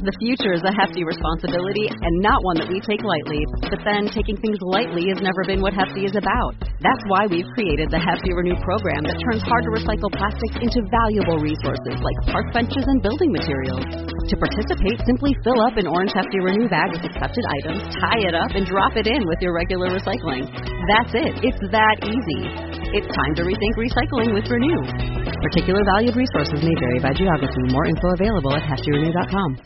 The future is a hefty responsibility and not one that we take lightly. But then taking things lightly has never been what Hefty is about. That's why we've created the Hefty Renew program that turns hard-to-recycle plastics into valuable resources like park benches and building materials. To participate, simply fill up an orange Hefty Renew bag with accepted items, tie it up, and drop it in with your regular recycling. That's it. It's that easy. It's time to rethink recycling with Renew. Particular valued resources may vary by geography. More info available at heftyrenew.com.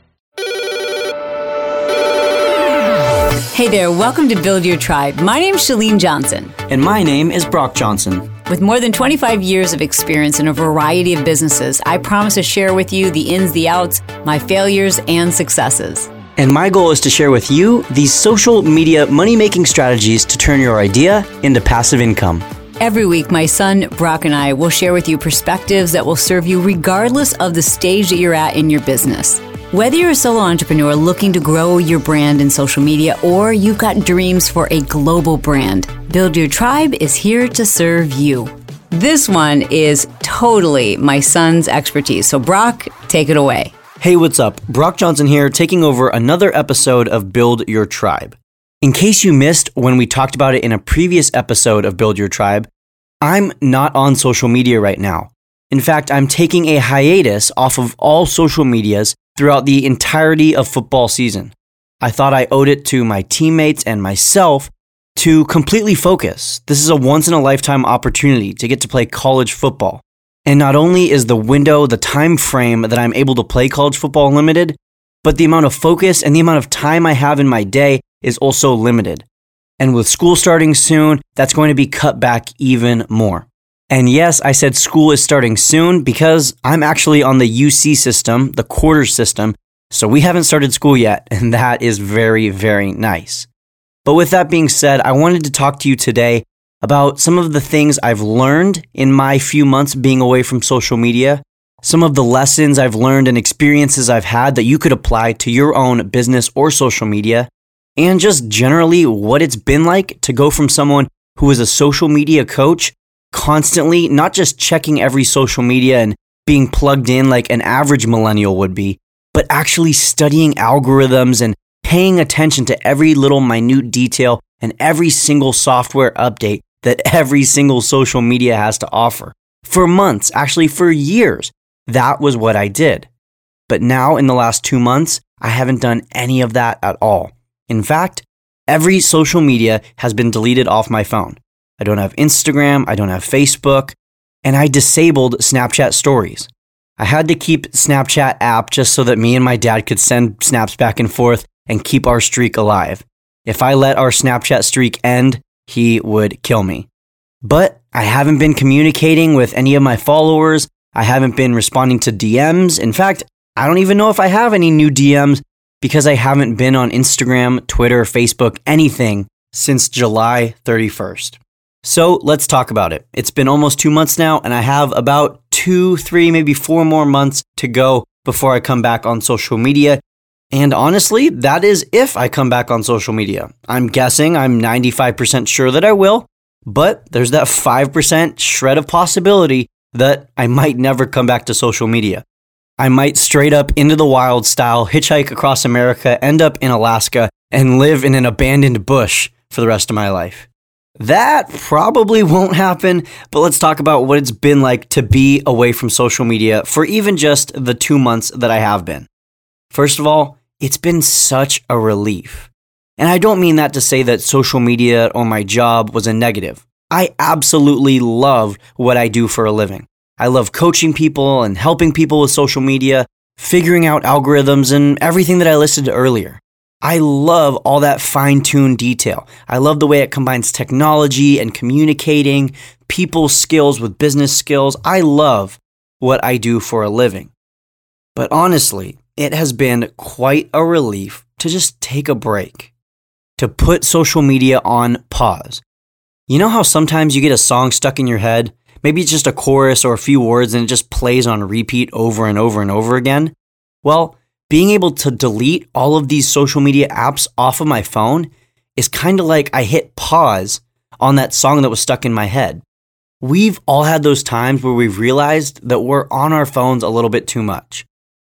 Hey there, welcome to Build Your Tribe. My name's Chalene Johnson. And my name is Brock Johnson. With more than 25 years of experience in a variety of businesses, I promise to share with you the ins, the outs, my failures, and successes. And my goal is to share with you these social media money-making strategies to turn your idea into passive income. Every week, my son, Brock, and I will share with you perspectives that will serve you regardless of the stage that you're at in your business. Whether you're a solo entrepreneur looking to grow your brand in social media or you've got dreams for a global brand, Build Your Tribe is here to serve you. This one is totally my son's expertise. So Brock, take it away. Hey, what's up? Brock Johnson here, taking over another episode of Build Your Tribe. In case you missed when we talked about it in a previous episode of Build Your Tribe, I'm not on social media right now. In fact, I'm taking a hiatus off of all social medias throughout the entirety of football season. I thought I owed it to my teammates and myself to completely focus. This is a once-in-a-lifetime opportunity to get to play college football. And not only is the window, the time frame that I'm able to play college football limited, but the amount of focus and the amount of time I have in my day is also limited. And with school starting soon, that's going to be cut back even more. And yes, I said school is starting soon because I'm actually on the UC system, the quarter system, so we haven't started school yet, and that is very, very nice. But with that being said, I wanted to talk to you today about some of the things I've learned in my few months being away from social media, some of the lessons I've learned and experiences I've had that you could apply to your own business or social media, and just generally what it's been like to go from someone who is a social media coach constantly, not just checking every social media and being plugged in like an average millennial would be, but actually studying algorithms and paying attention to every little minute detail and every single software update that every single social media has to offer. For months, actually for years, that was what I did. But now in the last 2 months, I haven't done any of that at all. In fact, every social media has been deleted off my phone. I don't have Instagram, I don't have Facebook, and I disabled Snapchat stories. I had to keep Snapchat app just so that me and my dad could send snaps back and forth and keep our streak alive. If I let our Snapchat streak end, he would kill me. But I haven't been communicating with any of my followers. I haven't been responding to DMs. In fact, I don't even know if I have any new DMs because I haven't been on Instagram, Twitter, Facebook, anything since July 31st. So let's talk about it. It's been almost 2 months now, and I have about 2, 3, maybe 4 more months to go before I come back on social media. And honestly, that is if I come back on social media. I'm guessing I'm 95% sure that I will, but there's that 5% shred of possibility that I might never come back to social media. I might straight up into the wild style, hitchhike across America, end up in Alaska, and live in an abandoned bush for the rest of my life. That probably won't happen, but let's talk about what it's been like to be away from social media for even just the 2 months that I have been. First of all, it's been such a relief. And I don't mean that to say that social media or my job was a negative. I absolutely love what I do for a living. I love coaching people and helping people with social media, figuring out algorithms and everything that I listed earlier. I love all that fine-tuned detail. I love the way it combines technology and communicating, people skills with business skills. I love what I do for a living. But honestly, it has been quite a relief to just take a break, to put social media on pause. You know how sometimes you get a song stuck in your head? Maybe it's just a chorus or a few words and it just plays on repeat over and over and over again? Well, being able to delete all of these social media apps off of my phone is kind of like I hit pause on that song that was stuck in my head. We've all had those times where we've realized that we're on our phones a little bit too much.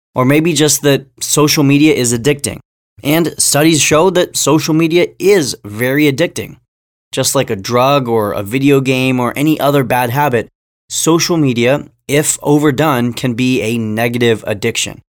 Or maybe just that social media is addicting. And studies show that social media is very addicting. Just like a drug or a video game or any other bad habit, social media, if overdone, can be a negative addiction.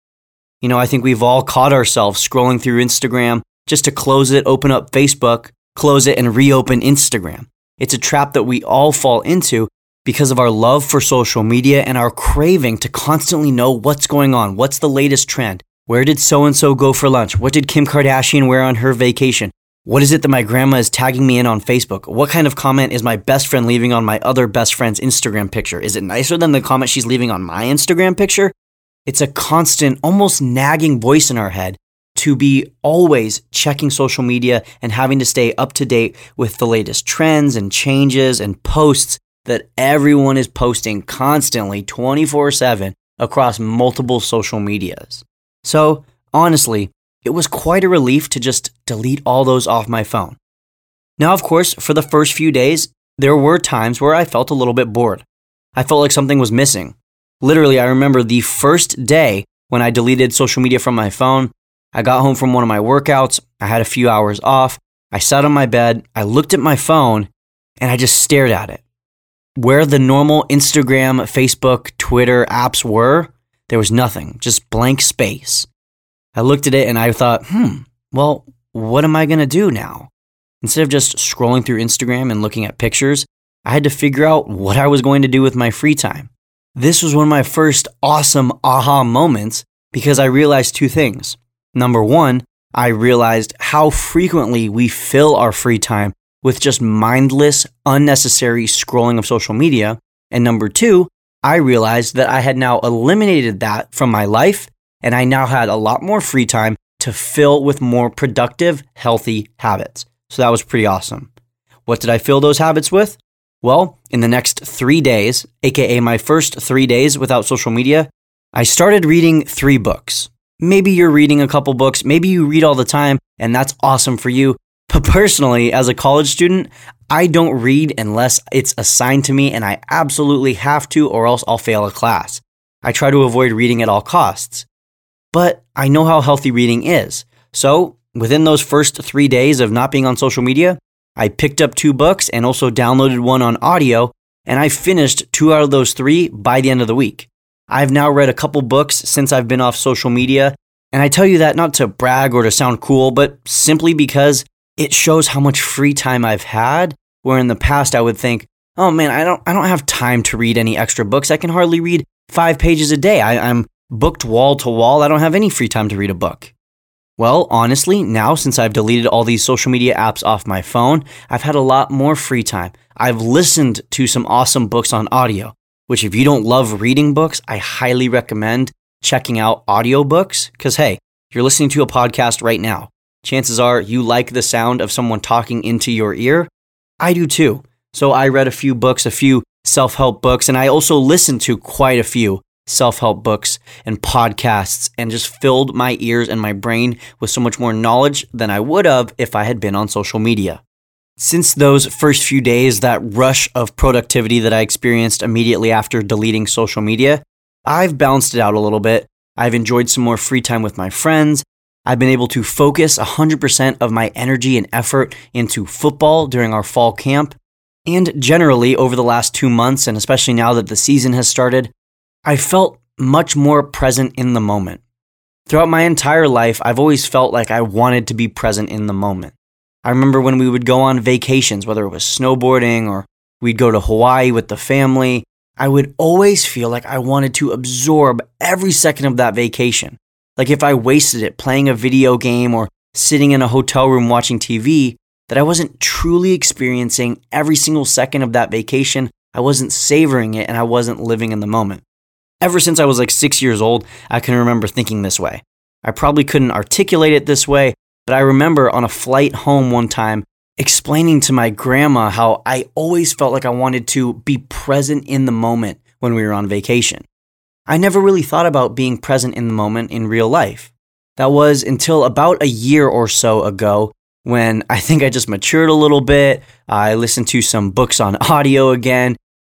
I think we've all caught ourselves scrolling through Instagram just to close it, open up Facebook, close it, and reopen Instagram. It's a trap that we all fall into because of our love for social media and our craving to constantly know what's going on, what's the latest trend, where did so-and-so go for lunch, what did Kim Kardashian wear on her vacation, what is it that my grandma is tagging me in on Facebook, what kind of comment is my best friend leaving on my other best friend's Instagram picture, is it nicer than the comment she's leaving on my Instagram picture? It's a constant, almost nagging voice in our head to be always checking social media and having to stay up to date with the latest trends and changes and posts that everyone is posting constantly 24/7 across multiple social medias. So honestly, it was quite a relief to just delete all those off my phone. Now, of course, for the first few days, there were times where I felt a little bit bored. I felt like something was missing. Literally, I remember the first day when I deleted social media from my phone. I got home from one of my workouts, I had a few hours off, I sat on my bed, I looked at my phone, and I just stared at it. Where the normal Instagram, Facebook, Twitter apps were, there was nothing, just blank space. I looked at it and I thought, well, what am I going to do now? Instead of just scrolling through Instagram and looking at pictures, I had to figure out what I was going to do with my free time. This was one of my first awesome aha moments because I realized two things. Number one, I realized how frequently we fill our free time with just mindless, unnecessary scrolling of social media. And number two, I realized that I had now eliminated that from my life, and I now had a lot more free time to fill with more productive, healthy habits. So that was pretty awesome. What did I fill those habits with? Well, in the next 3 days, aka my first 3 days without social media, I started reading 3 books. Maybe you're reading a couple books, maybe you read all the time, and that's awesome for you. But personally, as a college student, I don't read unless it's assigned to me and I absolutely have to, or else I'll fail a class. I try to avoid reading at all costs. But I know how healthy reading is. So within those first 3 days of not being on social media, I picked up 2 books and also downloaded one on audio, and I finished 2 out of those 3 by the end of the week. I've now read a couple books since I've been off social media, and I tell you that not to brag or to sound cool, but simply because it shows how much free time I've had, where in the past I would think, oh man, I don't have time to read any extra books. I can hardly read 5 pages a day. I'm booked wall to wall. I don't have any free time to read a book. Well, honestly, now since I've deleted all these social media apps off my phone, I've had a lot more free time. I've listened to some awesome books on audio, which if you don't love reading books, I highly recommend checking out audiobooks. Because hey, you're listening to a podcast right now. Chances are you like the sound of someone talking into your ear. I do too. So I read a few books, a few self-help books, and I also listened to quite a few self-help books and podcasts and just filled my ears and my brain with so much more knowledge than I would have if I had been on social media. Since those first few days, that rush of productivity that I experienced immediately after deleting social media, I've balanced it out a little bit. I've enjoyed some more free time with my friends. I've been able to focus 100% of my energy and effort into football during our fall camp. And generally, over the last 2 months, and especially now that the season has started, I felt much more present in the moment. Throughout my entire life, I've always felt like I wanted to be present in the moment. I remember when we would go on vacations, whether it was snowboarding or we'd go to Hawaii with the family, I would always feel like I wanted to absorb every second of that vacation. Like if I wasted it playing a video game or sitting in a hotel room watching TV, that I wasn't truly experiencing every single second of that vacation, I wasn't savoring it, and I wasn't living in the moment. Ever since I was like 6 years old, I can remember thinking this way. I probably couldn't articulate it this way, but I remember on a flight home one time explaining to my grandma how I always felt like I wanted to be present in the moment when we were on vacation. I never really thought about being present in the moment in real life. That was until about a year or so ago when I think I just matured a little bit. I listened to some books on audio again,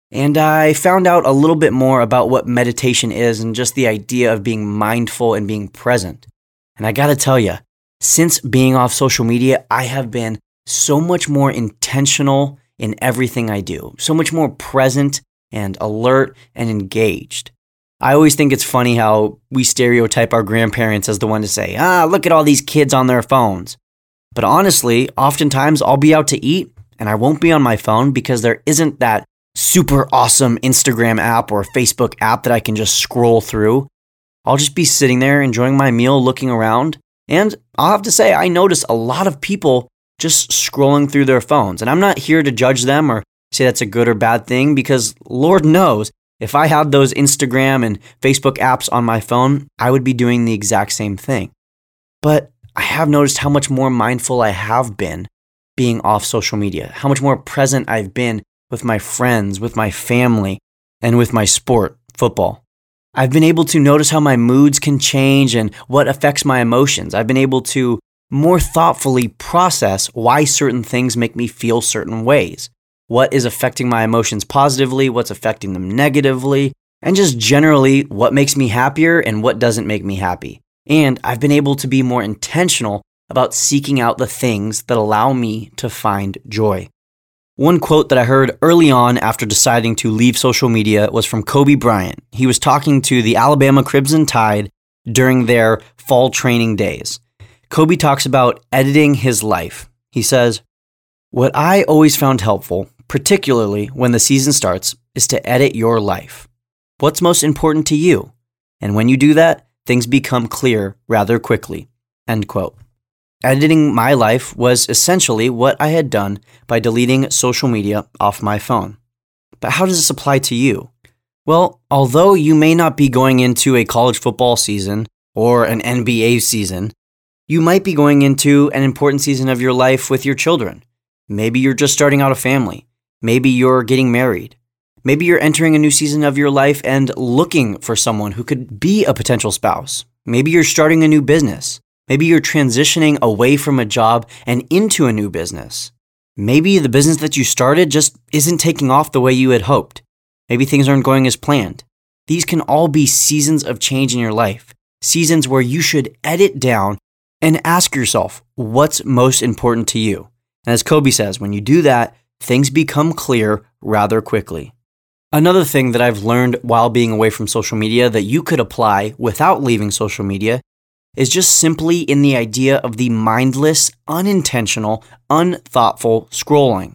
And I found out a little bit more about what meditation is and just the idea of being mindful and being present. And I gotta tell you, since being off social media, I have been so much more intentional in everything I do, so much more present and alert and engaged. I always think it's funny how we stereotype our grandparents as the one to say, look at all these kids on their phones. But honestly, oftentimes I'll be out to eat and I won't be on my phone because there isn't that super awesome Instagram app or Facebook app that I can just scroll through. I'll just be sitting there enjoying my meal, looking around, and I'll have to say I notice a lot of people just scrolling through their phones. And I'm not here to judge them or say that's a good or bad thing because Lord knows, if I had those Instagram and Facebook apps on my phone, I would be doing the exact same thing. But I have noticed how much more mindful I have been being off social media, how much more present I've been with my friends, with my family, and with my sport, football. I've been able to notice how my moods can change and what affects my emotions. I've been able to more thoughtfully process why certain things make me feel certain ways. What is affecting my emotions positively, what's affecting them negatively, and just generally what makes me happier and what doesn't make me happy. And I've been able to be more intentional about seeking out the things that allow me to find joy. One quote that I heard early on after deciding to leave social media was from Kobe Bryant. He was talking to the Alabama Crimson Tide during their fall training days. Kobe talks about editing his life. He says, "What I always found helpful, particularly when the season starts, is to edit your life. What's most important to you? And when you do that, things become clear rather quickly." End quote. Editing my life was essentially what I had done by deleting social media off my phone. But how does this apply to you? Well, although you may not be going into a college football season or an NBA season, you might be going into an important season of your life with your children. Maybe you're just starting out a family. Maybe you're getting married. Maybe you're entering a new season of your life and looking for someone who could be a potential spouse. Maybe you're starting a new business. Maybe you're transitioning away from a job and into a new business. Maybe the business that you started just isn't taking off the way you had hoped. Maybe things aren't going as planned. These can all be seasons of change in your life, seasons where you should edit down and ask yourself, what's most important to you? And as Kobe says, when you do that, things become clear rather quickly. Another thing that I've learned while being away from social media that you could apply without leaving social media is just simply in the idea of the mindless, unintentional, unthoughtful scrolling.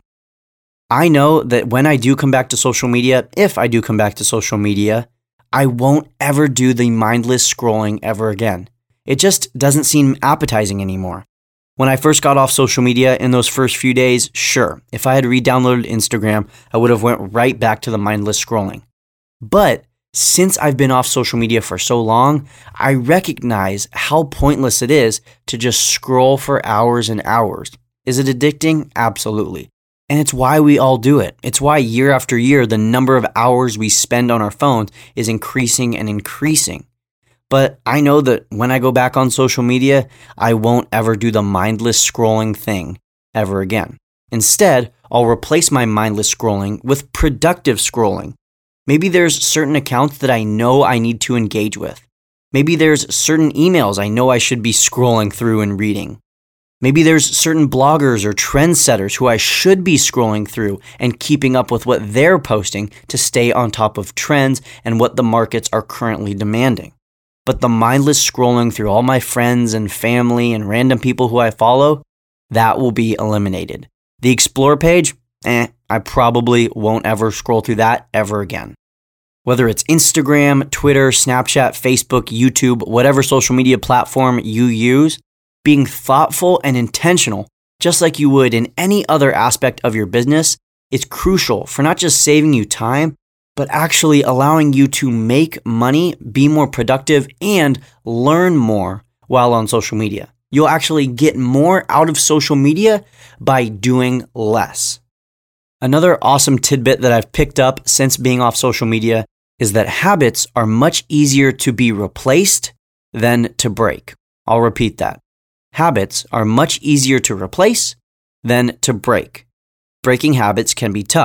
I know that when I do come back to social media, if I do come back to social media, I won't ever do the mindless scrolling ever again. It just doesn't seem appetizing anymore. When I first got off social media in those first few days, sure, if I had re-downloaded Instagram, I would have went right back to the mindless scrolling. But since I've been off social media for so long, I recognize how pointless it is to just scroll for hours and hours. Is it addicting? Absolutely. And it's why we all do it. It's why year after year, the number of hours we spend on our phones is increasing and increasing. But I know that when I go back on social media, I won't ever do the mindless scrolling thing ever again. Instead, I'll replace my mindless scrolling with productive scrolling. Maybe there's certain accounts that I know I need to engage with. Maybe there's certain emails I know I should be scrolling through and reading. Maybe there's certain bloggers or trendsetters who I should be scrolling through and keeping up with what they're posting to stay on top of trends and what the markets are currently demanding. But the mindless scrolling through all my friends and family and random people who I follow, that will be eliminated. The Explore page, I probably won't ever scroll through that ever again. Whether it's Instagram, Twitter, Snapchat, Facebook, YouTube, whatever social media platform you use, being thoughtful and intentional, just like you would in any other aspect of your business, is crucial for not just saving you time, but actually allowing you to make money, be more productive, and learn more while on social media. You'll actually get more out of social media by doing less. Another awesome tidbit that I've picked up since being off social media is that habits are much easier to be replaced than to break. I'll repeat that. Habits are much easier to replace than to break. Breaking habits can be tough.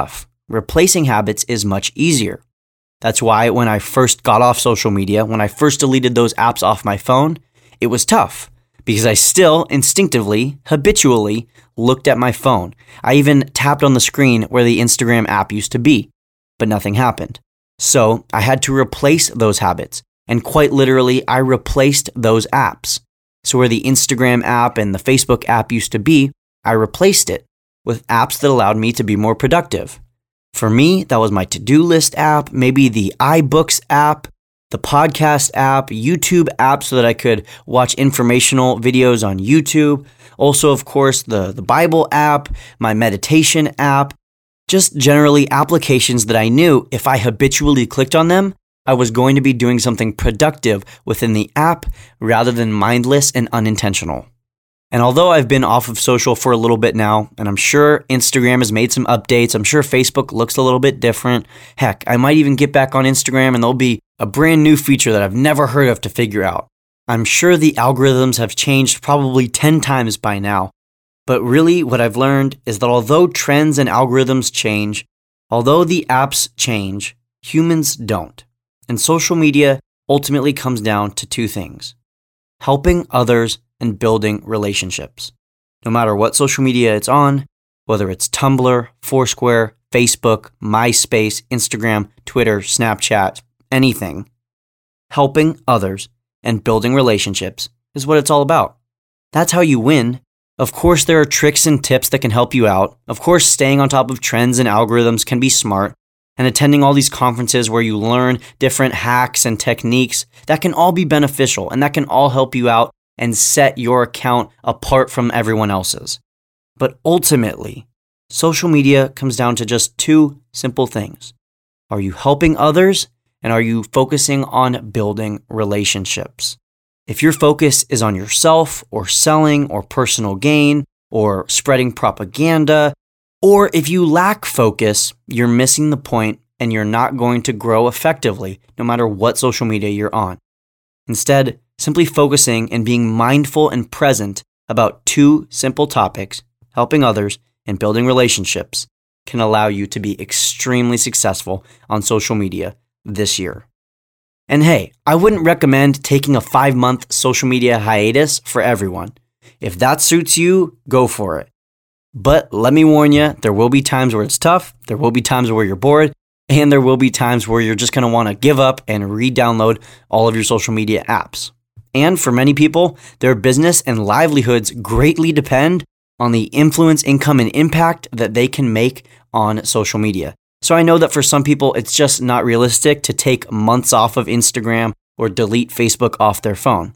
replacing habits is much easier. That's why when I first got off social media, when I first deleted those apps off my phone, it was tough because I still instinctively, habitually looked at my phone. I even tapped on the screen where the Instagram app used to be, but nothing happened. So I had to replace those habits. And quite literally, I replaced those apps. So where the Instagram app and the Facebook app used to be, I replaced it with apps that allowed me to be more productive. For me, that was my to-do list app, maybe the iBooks app, the podcast app, YouTube app so that I could watch informational videos on YouTube. Also, of course, the Bible app, my meditation app, just generally applications that I knew if I habitually clicked on them, I was going to be doing something productive within the app rather than mindless and unintentional. And although I've been off of social for a little bit now, and I'm sure Instagram has made some updates, I'm sure Facebook looks a little bit different. Heck, I might even get back on Instagram and there'll be a brand new feature that I've never heard of to figure out. I'm sure the algorithms have changed probably 10 times by now. But really what I've learned is that although trends and algorithms change, although the apps change, humans don't. And social media ultimately comes down to two things: helping others and building relationships. No matter what social media it's on, whether it's Tumblr, Foursquare, Facebook, MySpace, Instagram, Twitter, Snapchat, anything, helping others and building relationships is what it's all about. That's how you win. Of course, there are tricks and tips that can help you out. Of course, staying on top of trends and algorithms can be smart. And attending all these conferences where you learn different hacks and techniques, that can all be beneficial and that can all help you out and set your account apart from everyone else's. But ultimately, social media comes down to just two simple things. Are you helping others and are you focusing on building relationships? If your focus is on yourself or selling or personal gain or spreading propaganda, or if you lack focus, you're missing the point and you're not going to grow effectively no matter what social media you're on. Instead, simply focusing and being mindful and present about two simple topics, helping others and building relationships, can allow you to be extremely successful on social media this year. And hey, I wouldn't recommend taking a 5-month social media hiatus for everyone. If that suits you, go for it. But let me warn you, there will be times where it's tough, there will be times where you're bored, and there will be times where you're just going to want to give up and re-download all of your social media apps. And for many people, their business and livelihoods greatly depend on the influence, income, and impact that they can make on social media. So I know that for some people, it's just not realistic to take months off of Instagram or delete Facebook off their phone.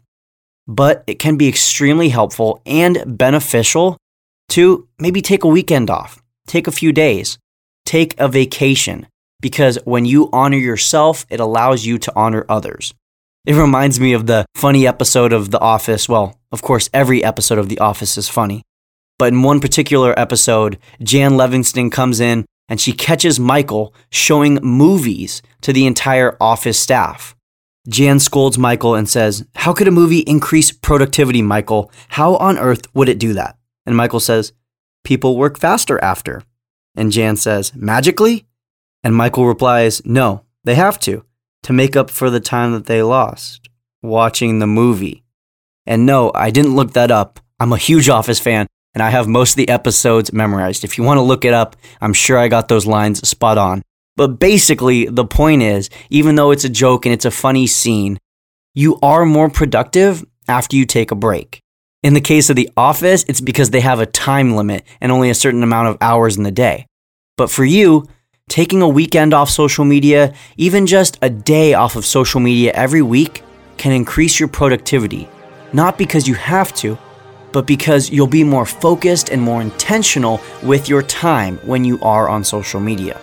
But it can be extremely helpful and beneficial to maybe take a weekend off, take a few days, take a vacation, because when you honor yourself, it allows you to honor others. It reminds me of the funny episode of The Office. Well, of course, every episode of The Office is funny. But in one particular episode, Jan Livingston comes in and she catches Michael showing movies to the entire office staff. Jan scolds Michael and says, "How could a movie increase productivity, Michael? How on earth would it do that?" And Michael says, "People work faster after." And Jan says, "Magically?" And Michael replies, "No, they have to make up for the time that they lost watching the movie." And no, I didn't look that up. I'm a huge Office fan, and I have most of the episodes memorized. If you want to look it up, I'm sure I got those lines spot on. But basically, the point is, even though it's a joke and it's a funny scene, you are more productive after you take a break. In the case of The Office, it's because they have a time limit and only a certain amount of hours in the day. But for you, taking a weekend off social media, even just a day off of social media every week, can increase your productivity. Not because you have to, but because you'll be more focused and more intentional with your time when you are on social media.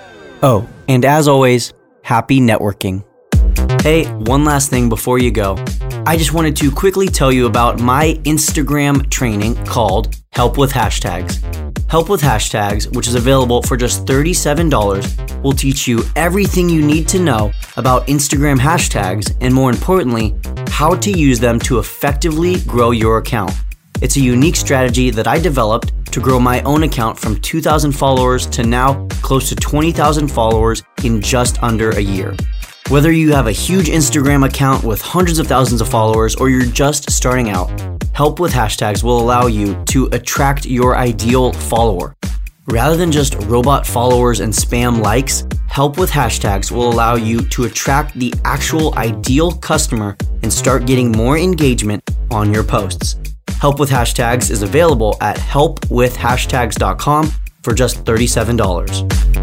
Oh, and as always, happy networking. Hey, one last thing before you go. I just wanted to quickly tell you about my Instagram training called Help with Hashtags. Help with Hashtags, which is available for just $37, will teach you everything you need to know about Instagram hashtags and, more importantly, how to use them to effectively grow your account. It's a unique strategy that I developed to grow my own account from 2,000 followers to now close to 20,000 followers in just under a year. Whether you have a huge Instagram account with hundreds of thousands of followers or you're just starting out, Help with Hashtags will allow you to attract your ideal follower. Rather than just robot followers and spam likes, Help with Hashtags will allow you to attract the actual ideal customer and start getting more engagement on your posts. Help with Hashtags is available at helpwithhashtags.com for just $37.